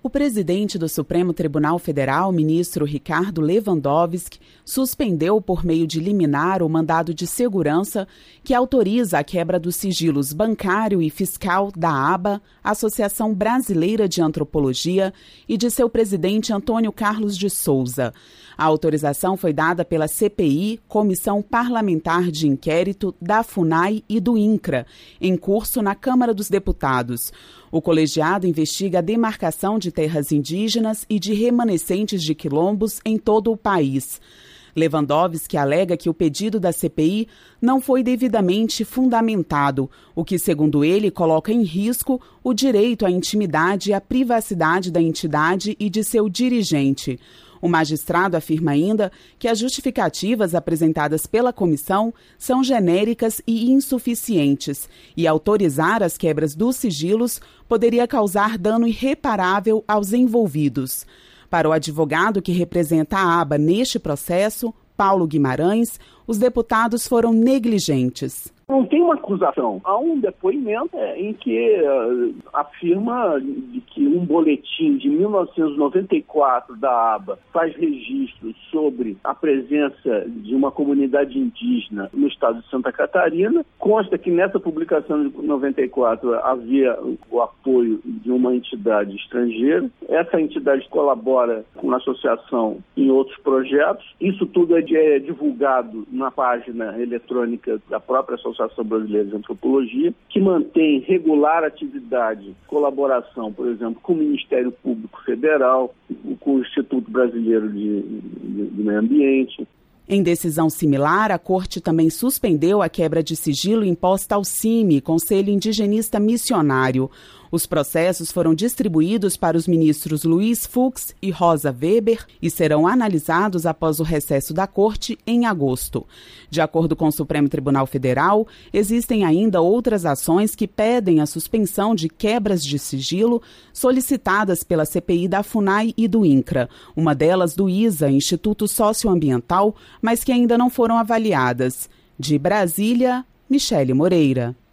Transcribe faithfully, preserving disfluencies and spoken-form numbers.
O presidente do Supremo Tribunal Federal, ministro Ricardo Lewandowski, suspendeu por meio de liminar o mandado de segurança que autoriza a quebra dos sigilos bancário e fiscal da ABA, Associação Brasileira de Antropologia, e de seu presidente Antônio Carlos de Souza. A autorização foi dada pela C P I, Comissão Parlamentar de Inquérito, da FUNAI e do INCRA, em curso na Câmara dos Deputados. O colegiado investiga a demarcação de terras indígenas e de remanescentes de quilombos em todo o país. Lewandowski alega que o pedido da C P I não foi devidamente fundamentado, o que, segundo ele, coloca em risco o direito à intimidade e à privacidade da entidade e de seu dirigente. O magistrado afirma ainda que as justificativas apresentadas pela comissão são genéricas e insuficientes e autorizar as quebras dos sigilos poderia causar dano irreparável aos envolvidos. Para o advogado que representa a ABA neste processo, Paulo Guimarães, os deputados foram negligentes. Não tem uma acusação. Há um depoimento é, em que uh, afirma de que um boletim de mil novecentos e noventa e quatro da ABA faz registro sobre a presença de uma comunidade indígena no estado de Santa Catarina. Consta que nessa publicação de noventa e quatro havia o apoio de uma entidade estrangeira. Essa entidade colabora com a associação em outros projetos. Isso tudo é, é divulgado na página eletrônica da própria Associação Brasileira de Antropologia, que mantém regular atividade, colaboração, por exemplo, com o Ministério Público Federal, com o Instituto Brasileiro de, de, de Meio Ambiente. Em decisão similar, a Corte também suspendeu a quebra de sigilo imposta ao C I M, Conselho Indigenista Missionário. Os processos foram distribuídos para os ministros Luiz Fux e Rosa Weber e serão analisados após o recesso da Corte em agosto. De acordo com o Supremo Tribunal Federal, existem ainda outras ações que pedem a suspensão de quebras de sigilo solicitadas pela C P I da FUNAI e do INCRA, uma delas do ISA, Instituto Socioambiental, mas que ainda não foram avaliadas. De Brasília, Michele Moreira.